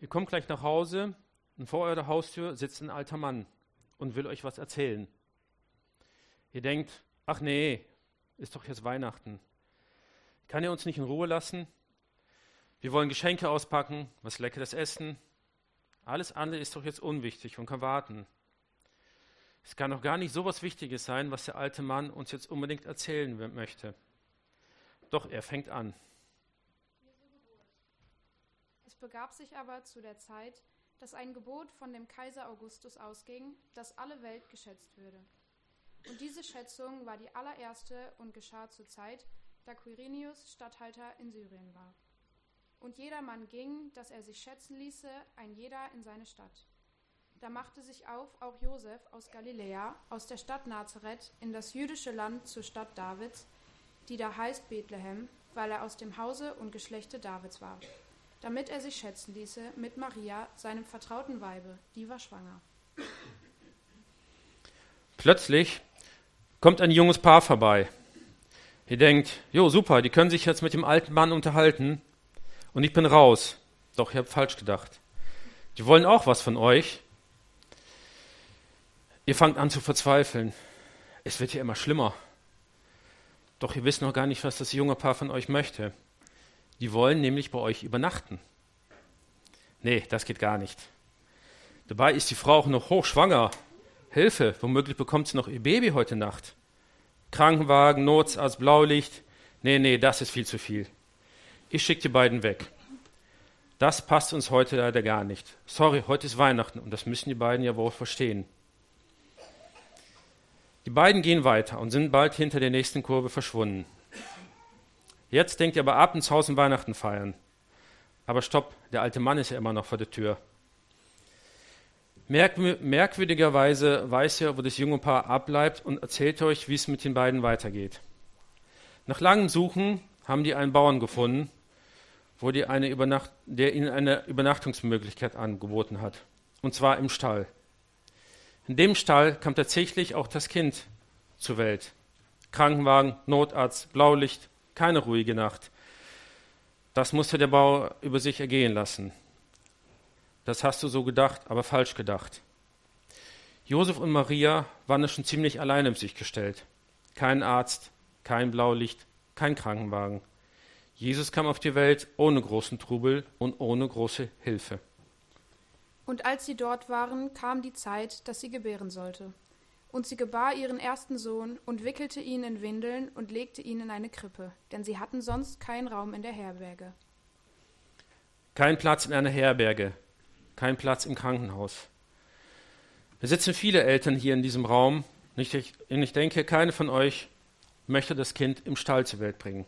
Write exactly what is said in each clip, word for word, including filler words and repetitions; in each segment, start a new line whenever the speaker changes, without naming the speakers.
Ihr kommt gleich nach Hause und vor eurer Haustür sitzt ein alter Mann und will euch was erzählen. Ihr denkt, ach nee, ist doch jetzt Weihnachten. Kann er uns nicht in Ruhe lassen? Wir wollen Geschenke auspacken, was Leckeres essen. Alles andere ist doch jetzt unwichtig und kann warten. Es kann doch gar nicht so was Wichtiges sein, was der alte Mann uns jetzt unbedingt erzählen möchte. Doch er fängt an.
Es begab sich aber zu der Zeit, dass ein Gebot von dem Kaiser Augustus ausging, dass alle Welt geschätzt würde. Und diese Schätzung war die allererste und geschah zur Zeit, da Quirinius Statthalter in Syrien war. Und jedermann ging, dass er sich schätzen ließe, ein jeder in seine Stadt. Da machte sich auf auch Josef aus Galiläa, aus der Stadt Nazareth, in das jüdische Land zur Stadt Davids, die da heißt Bethlehem, weil er aus dem Hause und Geschlechte Davids war, damit er sich schätzen ließe mit Maria, seinem vertrauten Weibe, die war schwanger.
Plötzlich kommt ein junges Paar vorbei. Ihr denkt, jo super, die können sich jetzt mit dem alten Mann unterhalten und ich bin raus. Doch ihr habt falsch gedacht. Die wollen auch was von euch. Ihr fangt an zu verzweifeln. Es wird ja immer schlimmer. Doch ihr wisst noch gar nicht, was das junge Paar von euch möchte. Die wollen nämlich bei euch übernachten. Nee, das geht gar nicht. Dabei ist die Frau auch noch hochschwanger. Hilfe, womöglich bekommt sie noch ihr Baby heute Nacht. Krankenwagen, Notarzt, Blaulicht. Nee, nee, das ist viel zu viel. Ich schicke die beiden weg. Das passt uns heute leider gar nicht. Sorry, heute ist Weihnachten und das müssen die beiden ja wohl verstehen. Die beiden gehen weiter und sind bald hinter der nächsten Kurve verschwunden. Jetzt denkt ihr aber ab ins Haus und Weihnachten feiern. Aber stopp, der alte Mann ist ja immer noch vor der Tür. Merkwür- merkwürdigerweise weiß er, wo das junge Paar abbleibt und erzählt euch, wie es mit den beiden weitergeht. Nach langem Suchen haben die einen Bauern gefunden, wo die eine Übernacht- der ihnen eine Übernachtungsmöglichkeit angeboten hat. Und zwar im Stall. In dem Stall kam tatsächlich auch das Kind zur Welt. Krankenwagen, Notarzt, Blaulicht, keine ruhige Nacht. Das musste der Bauer über sich ergehen lassen. Das hast du so gedacht, aber falsch gedacht. Josef und Maria waren schon ziemlich alleine mit sich gestellt. Kein Arzt, kein Blaulicht, kein Krankenwagen. Jesus kam auf die Welt ohne großen Trubel und ohne große Hilfe.
Und als sie dort waren, kam die Zeit, dass sie gebären sollte. Und sie gebar ihren ersten Sohn und wickelte ihn in Windeln und legte ihn in eine Krippe, denn sie hatten sonst keinen Raum in der Herberge.
Kein Platz in einer Herberge, kein Platz im Krankenhaus. Es sitzen viele Eltern hier in diesem Raum und ich denke, keine von euch möchte das Kind im Stall zur Welt bringen.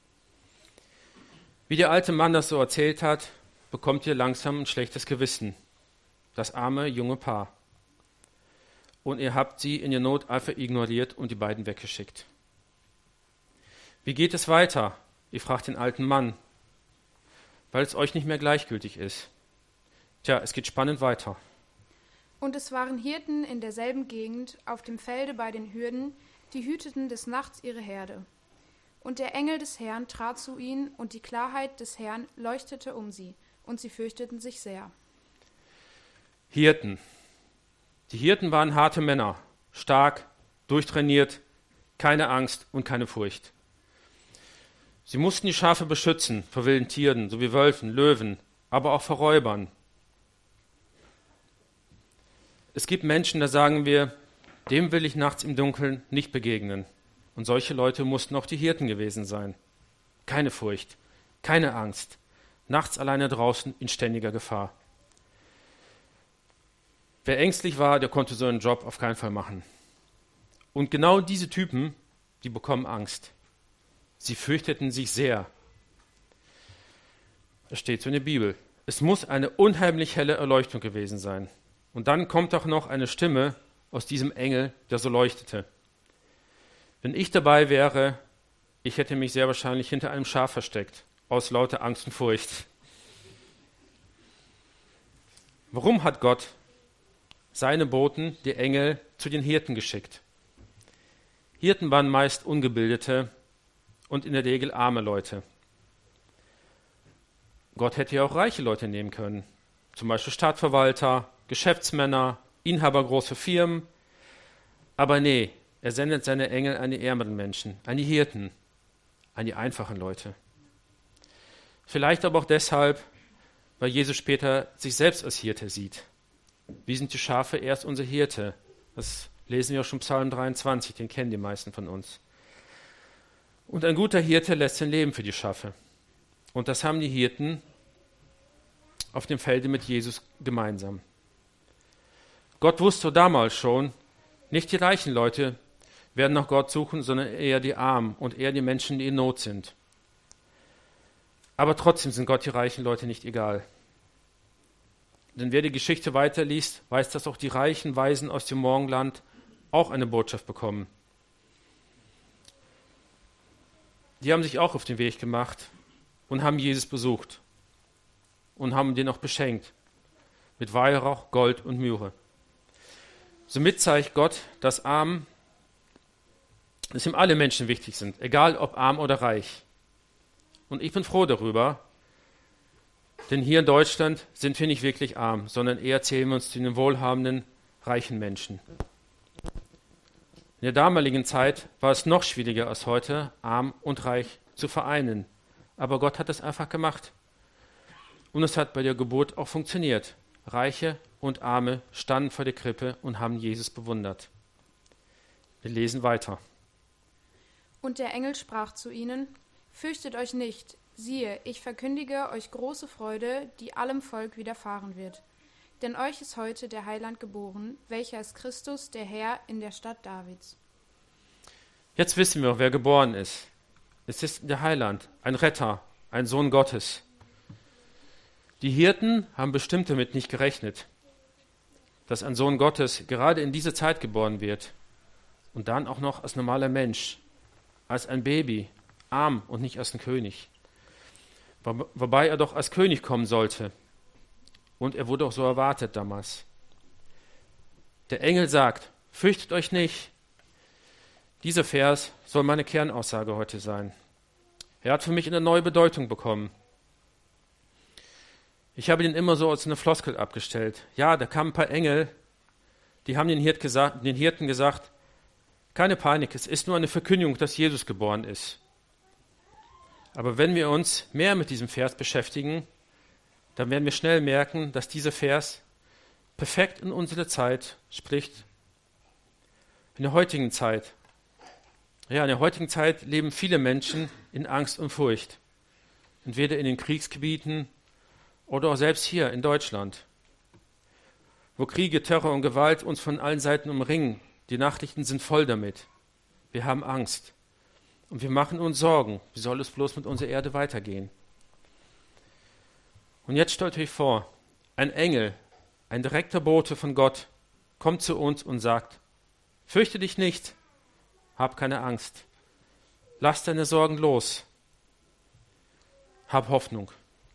Wie der alte Mann das so erzählt hat, bekommt ihr langsam ein schlechtes Gewissen. Das arme junge Paar. Und ihr habt sie in ihr Not einfach ignoriert und die beiden weggeschickt. Wie geht es weiter? Ihr fragt den alten Mann, weil es euch nicht mehr gleichgültig ist. Tja, es geht spannend weiter.
Und es waren Hirten in derselben Gegend auf dem Felde bei den Hürden, die hüteten des Nachts ihre Herde. Und der Engel des Herrn trat zu ihnen, und die Klarheit des Herrn leuchtete um sie, und sie fürchteten sich sehr.
Hirten. Die Hirten waren harte Männer, stark, durchtrainiert, keine Angst und keine Furcht. Sie mussten die Schafe beschützen vor wilden Tieren, sowie Wölfen, Löwen, aber auch vor Räubern. Es gibt Menschen, da sagen wir, dem will ich nachts im Dunkeln nicht begegnen. Und solche Leute mussten auch die Hirten gewesen sein. Keine Furcht, keine Angst, nachts alleine draußen in ständiger Gefahr. Wer ängstlich war, der konnte so einen Job auf keinen Fall machen. Und genau diese Typen, die bekommen Angst. Sie fürchteten sich sehr. Es steht so in der Bibel. Es muss eine unheimlich helle Erleuchtung gewesen sein. Und dann kommt auch noch eine Stimme aus diesem Engel, der so leuchtete. Wenn ich dabei wäre, ich hätte mich sehr wahrscheinlich hinter einem Schaf versteckt, aus lauter Angst und Furcht. Warum hat Gott seine Boten, die Engel, zu den Hirten geschickt? Hirten waren meist ungebildete und in der Regel arme Leute. Gott hätte ja auch reiche Leute nehmen können. zum Beispiel Stadtverwalter, Geschäftsmänner, Inhaber großer Firmen. Aber nee, er sendet seine Engel an die ärmeren Menschen, an die Hirten, an die einfachen Leute. Vielleicht aber auch deshalb, weil Jesus später sich selbst als Hirte sieht. Wie sind die Schafe? Er ist unser Hirte. Das lesen wir auch schon Psalm dreiundzwanzig, den kennen die meisten von uns. Und ein guter Hirte lässt sein Leben für die Schafe. Und das haben die Hirten auf dem Felde mit Jesus gemeinsam. Gott wusste damals schon, nicht die reichen Leute werden nach Gott suchen, sondern eher die Armen und eher die Menschen, die in Not sind. Aber trotzdem sind Gott die reichen Leute nicht egal. Denn wer die Geschichte weiterliest, weiß, dass auch die reichen Weisen aus dem Morgenland auch eine Botschaft bekommen. Die haben sich auch auf den Weg gemacht und haben Jesus besucht und haben den auch beschenkt mit Weihrauch, Gold und Myrrhe. Somit zeigt Gott, dass arm, dass ihm alle Menschen wichtig sind, egal ob arm oder reich. Und ich bin froh darüber, denn hier in Deutschland sind wir nicht wirklich arm, sondern eher zählen wir uns zu den wohlhabenden, reichen Menschen. In der damaligen Zeit war es noch schwieriger als heute, arm und reich zu vereinen. Aber Gott hat es einfach gemacht. Und es hat bei der Geburt auch funktioniert. Reiche und Arme standen vor der Krippe und haben Jesus bewundert. Wir lesen weiter.
Und der Engel sprach zu ihnen: Fürchtet euch nicht, siehe, ich verkündige euch große Freude, die allem Volk widerfahren wird. Denn euch ist heute der Heiland geboren, welcher ist Christus, der Herr, in der Stadt Davids.
Jetzt wissen wir, wer geboren ist. Es ist der Heiland, ein Retter, ein Sohn Gottes. Die Hirten haben bestimmt damit nicht gerechnet, dass ein Sohn Gottes gerade in diese Zeit geboren wird und dann auch noch als normaler Mensch, als ein Baby, arm und nicht als ein König. Wobei er doch als König kommen sollte. Und er wurde auch so erwartet damals. Der Engel sagt: Fürchtet euch nicht. Dieser Vers soll meine Kernaussage heute sein. Er hat für mich eine neue Bedeutung bekommen. Ich habe ihn immer so als eine Floskel abgestellt. Ja, da kamen ein paar Engel, die haben den, Hirt gesagt, den Hirten gesagt: Keine Panik, es ist nur eine Verkündigung, dass Jesus geboren ist. Aber wenn wir uns mehr mit diesem Vers beschäftigen, dann werden wir schnell merken, dass dieser Vers perfekt in unsere Zeit spricht. In der heutigen Zeit. Ja, in der heutigen Zeit leben viele Menschen in Angst und Furcht. Entweder in den Kriegsgebieten oder auch selbst hier in Deutschland, wo Kriege, Terror und Gewalt uns von allen Seiten umringen. Die Nachrichten sind voll damit. Wir haben Angst. Und wir machen uns Sorgen. Wie soll es bloß mit unserer Erde weitergehen? Und jetzt stellt euch vor, ein Engel, ein direkter Bote von Gott, kommt zu uns und sagt: Fürchte dich nicht, hab keine Angst, lass deine Sorgen los, hab Hoffnung.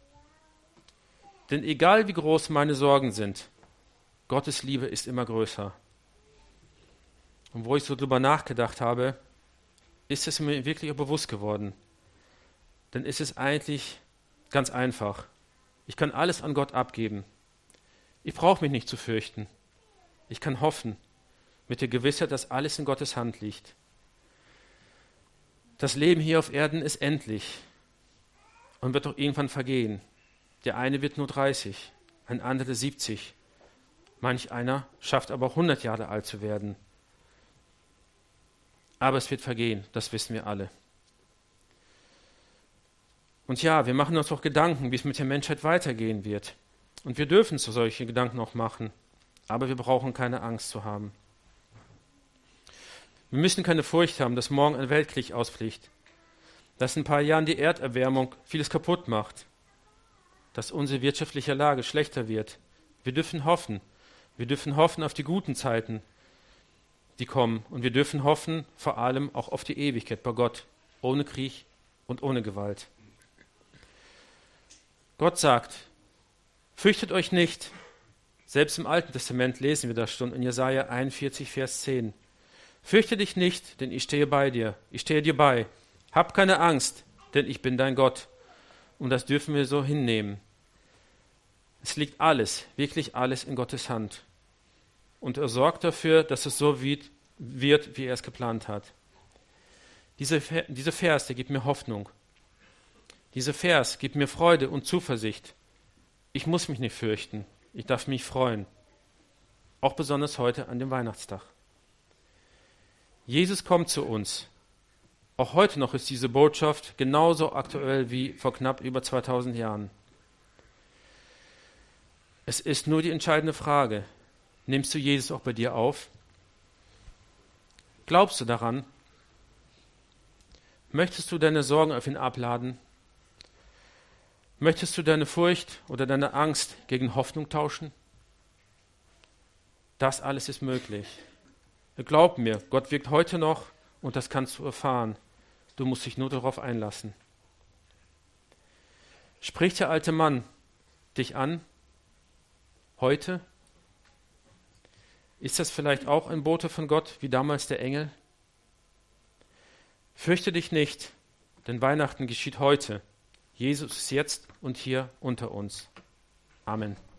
Denn egal wie groß meine Sorgen sind, Gottes Liebe ist immer größer. Und wo ich so drüber nachgedacht habe, ist es mir wirklich auch bewusst geworden. Denn es ist eigentlich ganz einfach. Ich kann alles an Gott abgeben. Ich brauche mich nicht zu fürchten. Ich kann hoffen, mit der Gewissheit, dass alles in Gottes Hand liegt. Das Leben hier auf Erden ist endlich und wird auch irgendwann vergehen. Der eine wird nur dreißig, ein anderer siebzig. Manch einer schafft aber auch hundert Jahre alt zu werden. Aber es wird vergehen, das wissen wir alle. Und ja, wir machen uns auch Gedanken, wie es mit der Menschheit weitergehen wird. Und wir dürfen so solche Gedanken auch machen. Aber wir brauchen keine Angst zu haben. Wir müssen keine Furcht haben, dass morgen ein Weltkrieg ausbricht. Dass in ein paar Jahren die Erderwärmung vieles kaputt macht. Dass unsere wirtschaftliche Lage schlechter wird. Wir dürfen hoffen. Wir dürfen hoffen auf die guten Zeiten, die kommen. Und wir dürfen hoffen vor allem auch auf die Ewigkeit bei Gott. Ohne Krieg und ohne Gewalt. Gott sagt: Fürchtet euch nicht. Selbst im Alten Testament lesen wir das schon in Jesaja einundvierzig, Vers zehn. Fürchte dich nicht, denn ich stehe bei dir. Ich stehe dir bei. Hab keine Angst, denn ich bin dein Gott. Und das dürfen wir so hinnehmen. Es liegt alles, wirklich alles in Gottes Hand. Und er sorgt dafür, dass es so wird, wird wie er es geplant hat. Diese, diese Vers, der gibt mir Hoffnung. Dieser Vers gibt mir Freude und Zuversicht. Ich muss mich nicht fürchten. Ich darf mich freuen. Auch besonders heute an dem Weihnachtstag. Jesus kommt zu uns. Auch heute noch ist diese Botschaft genauso aktuell wie vor knapp über zweitausend Jahren. Es ist nur die entscheidende Frage: Nimmst du Jesus auch bei dir auf? Glaubst du daran? Möchtest du deine Sorgen auf ihn abladen? Möchtest du deine Furcht oder deine Angst gegen Hoffnung tauschen? Das alles ist möglich. Glaub mir, Gott wirkt heute noch und das kannst du erfahren. Du musst dich nur darauf einlassen. Spricht der alte Mann dich an? Heute? Ist das vielleicht auch ein Bote von Gott, wie damals der Engel? Fürchte dich nicht, denn Weihnachten geschieht heute. Jesus ist jetzt und hier unter uns. Amen.